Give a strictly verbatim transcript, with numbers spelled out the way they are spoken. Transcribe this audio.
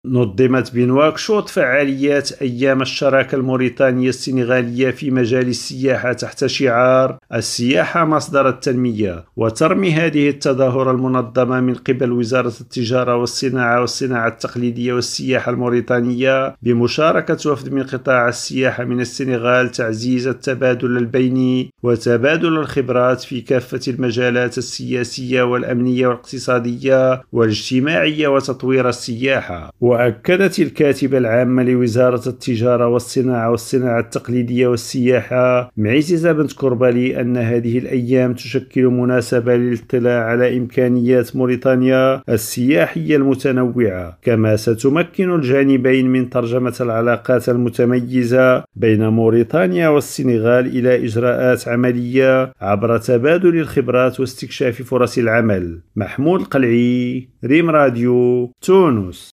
نظمت بنواكشوط فعاليات أيام الشراكة الموريتانية السنغالية في مجال السياحة تحت شعار السياحة مصدر التنمية، وترمي هذه التظاهرة المنظمة من قبل وزارة التجارة والصناعة والصناعة التقليدية والسياحة الموريتانية بمشاركة وفد من قطاع السياحة من السنغال تعزيز التبادل البيني وتبادل الخبرات في كافة المجالات السياسية والأمنية والاقتصادية والاجتماعية وتطوير السياحة. وأكدت الكاتبة العامة لوزارة التجارة والصناعة والصناعة التقليدية والسياحة معززة بنت كربالي أن هذه الأيام تشكل مناسبة للاطلاع على إمكانيات موريتانيا السياحية المتنوعة، كما ستمكن الجانبين من ترجمة العلاقات المتميزة بين موريتانيا والسنغال إلى إجراءات عملية عبر تبادل الخبرات واستكشاف فرص العمل. محمود القلعي، ريم راديو، تونس.